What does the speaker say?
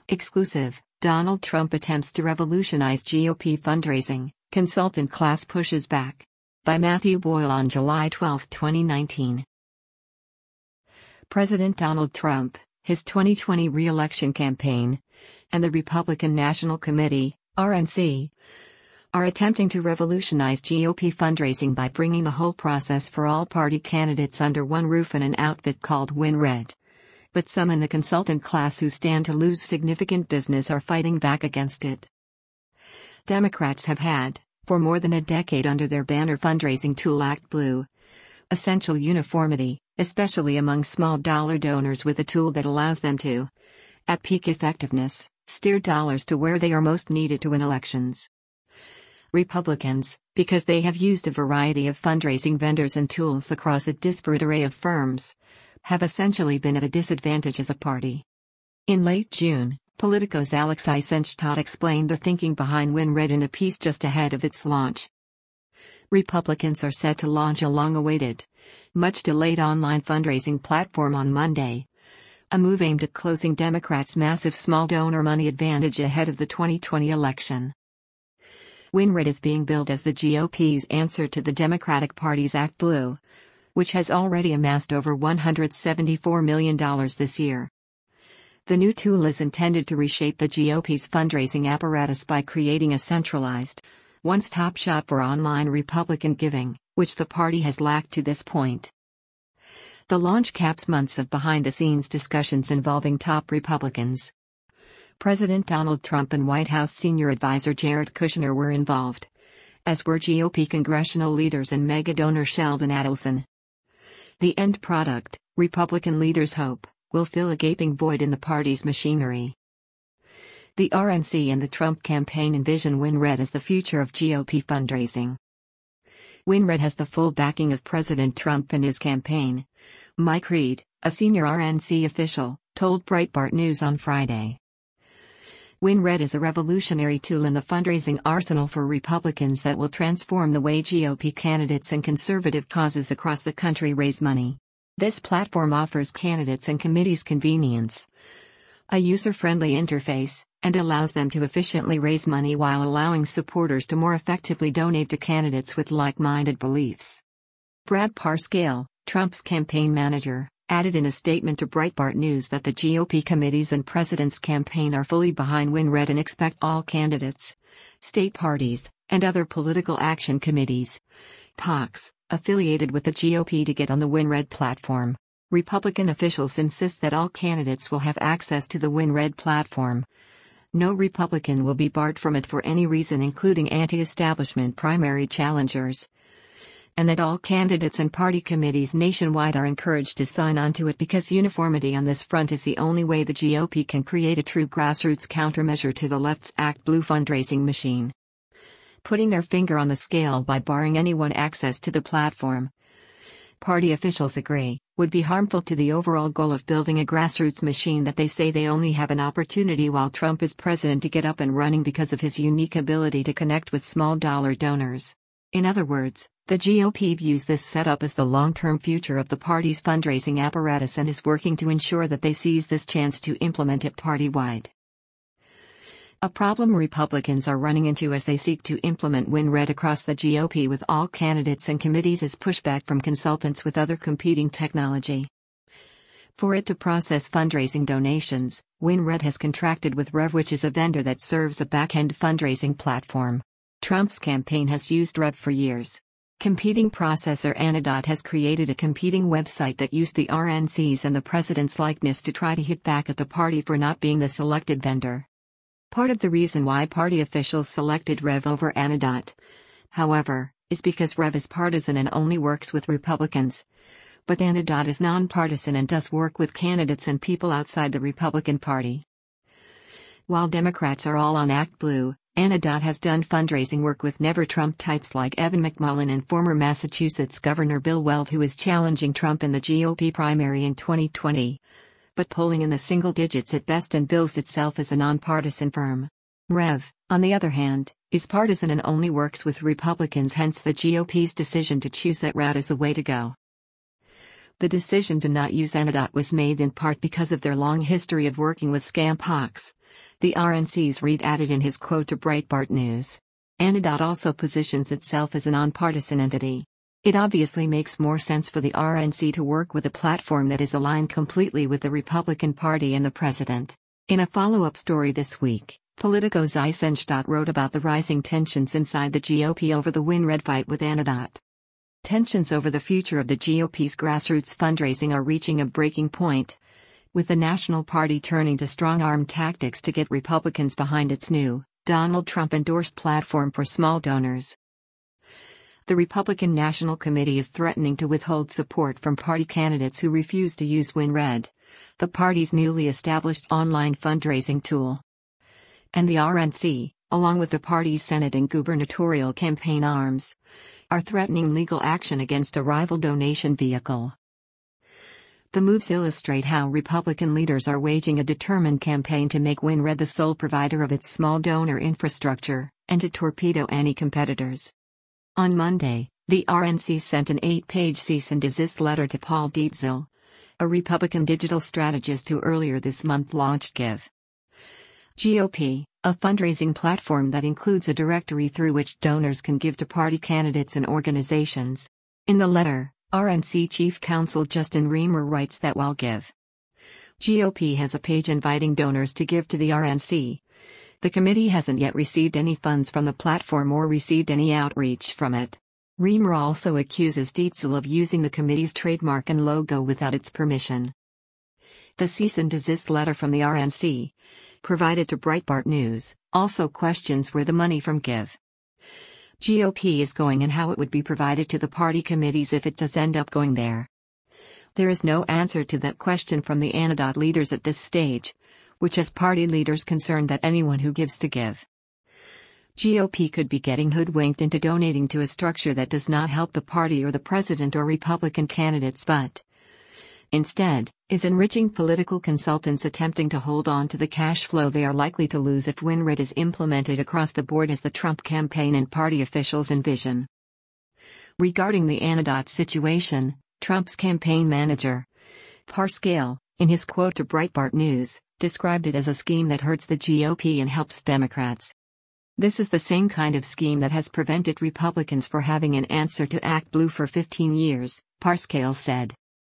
Exclusive: Donald Trump attempts to revolutionize GOP fundraising, consultant class pushes back. By Matthew Boyle on July 12, 2019. President Donald Trump, his 2020 re-election campaign, and the Republican National Committee, RNC, are attempting to revolutionize GOP fundraising by bringing the whole process for all party candidates under one roof in an outfit called WinRed. But some in the consultant class who stand to lose significant business are fighting back against it. Democrats have had, for more than a decade under their banner fundraising tool ActBlue, essential uniformity, especially among small-dollar donors, with a tool that allows them to, at peak effectiveness, steer dollars to where they are most needed to win elections. Republicans, because they have used a variety of fundraising vendors and tools across a disparate array of firms, have essentially been at a disadvantage as a party. In late June, Politico's Alex Eisenstadt explained the thinking behind WinRed in a piece just ahead of its launch. Republicans are set to launch a long-awaited, much-delayed online fundraising platform on Monday, a move aimed at closing Democrats' massive small donor money advantage ahead of the 2020 election. WinRed is being billed as the GOP's answer to the Democratic Party's ActBlue, which has already amassed over $174 million this year. The new tool is intended to reshape the GOP's fundraising apparatus by creating a centralized, one-stop shop for online Republican giving, which the party has lacked to this point. The launch caps months of behind-the-scenes discussions involving top Republicans. President Donald Trump and White House senior advisor Jared Kushner were involved, as were GOP congressional leaders and mega donor Sheldon Adelson. The end product, Republican leaders hope, will fill a gaping void in the party's machinery. The RNC and the Trump campaign envision WinRed as the future of GOP fundraising. WinRed has the full backing of President Trump and his campaign, Mike Reed, a senior RNC official, told Breitbart News on Friday. WinRed is a revolutionary tool in the fundraising arsenal for Republicans that will transform the way GOP candidates and conservative causes across the country raise money. This platform offers candidates and committees convenience, a user-friendly interface, and allows them to efficiently raise money while allowing supporters to more effectively donate to candidates with like-minded beliefs. Brad Parscale, Trump's campaign manager, added in a statement to Breitbart News that the GOP committees and president's campaign are fully behind WinRed and expect all candidates, state parties, and other political action committees, PACs, affiliated with the GOP to get on the WinRed platform. Republican officials insist that all candidates will have access to the WinRed platform. No Republican will be barred from it for any reason, including anti-establishment primary challengers. And that all candidates and party committees nationwide are encouraged to sign on to it because uniformity on this front is the only way the GOP can create a true grassroots countermeasure to the left's ActBlue fundraising machine. Putting their finger on the scale by barring anyone access to the platform, party officials agree, would be harmful to the overall goal of building a grassroots machine that they say they only have an opportunity while Trump is president to get up and running because of his unique ability to connect with small-dollar donors. In other words, the GOP views this setup as the long-term future of the party's fundraising apparatus and is working to ensure that they seize this chance to implement it party-wide. A problem Republicans are running into as they seek to implement WinRed across the GOP with all candidates and committees is pushback from consultants with other competing technology. For it to process fundraising donations, WinRed has contracted with Rev, which is a vendor that serves a back-end fundraising platform. Trump's campaign has used Rev for years. Competing processor Anodot has created a competing website that used the RNC's and the president's likeness to try to hit back at the party for not being the selected vendor. Part of the reason why party officials selected Rev over Anodot, however, is because Rev is partisan and only works with Republicans, but Anodot is nonpartisan and does work with candidates and people outside the Republican Party. While Democrats are all on ActBlue, Anodot has done fundraising work with never-Trump types like Evan McMullin and former Massachusetts Governor Bill Weld, who is challenging Trump in the GOP primary in 2020, but polling in the single digits at best and bills itself as a nonpartisan firm. Rev, on the other hand, is partisan and only works with Republicans, hence the GOP's decision to choose that route as the way to go. The decision to not use Anodot was made in part because of their long history of working with scam PACs, The RNC's Reid added in his quote to Breitbart News. Anadot also positions itself as a nonpartisan entity. It obviously makes more sense for the RNC to work with a platform that is aligned completely with the Republican Party and the president. In a follow-up story this week, Politico's Eisenstadt wrote about the rising tensions inside the GOP over the WinRed fight with Anadot. Tensions over the future of the GOP's grassroots fundraising are reaching a breaking point, with the National Party turning to strong-arm tactics to get Republicans behind its new, Donald Trump-endorsed platform for small donors. The Republican National Committee is threatening to withhold support from party candidates who refuse to use WinRed, the party's newly established online fundraising tool. And the RNC, along with the party's Senate and gubernatorial campaign arms, are threatening legal action against a rival donation vehicle. The moves illustrate how Republican leaders are waging a determined campaign to make WinRed the sole provider of its small donor infrastructure, and to torpedo any competitors. On Monday, the RNC sent an 8-page cease and desist letter to Paul Dietzel, a Republican digital strategist who earlier this month launched Give GOP, a fundraising platform that includes a directory through which donors can give to party candidates and organizations. In the letter, RNC Chief Counsel Justin Reamer writes that while Give GOP has a page inviting donors to give to the RNC, the committee hasn't yet received any funds from the platform or received any outreach from it. Reamer also accuses Dietzel of using the committee's trademark and logo without its permission. The cease and desist letter from the RNC, provided to Breitbart News, also questions where the money from Give GOP is going and how it would be provided to the party committees if it does end up going there. There is no answer to that question from the Anadot leaders at this stage, which has party leaders concerned that anyone who gives to Give GOP could be getting hoodwinked into donating to a structure that does not help the party or the president or Republican candidates but, instead, is enriching political consultants attempting to hold on to the cash flow they are likely to lose if WinRed is implemented across the board as the Trump campaign and party officials envision. Regarding the Anadot situation, Trump's campaign manager, Parscale, in his quote to Breitbart News, described it as a scheme that hurts the GOP and helps Democrats. This is the same kind of scheme that has prevented Republicans from having an answer to Act Blue for 15 years, Parscale said.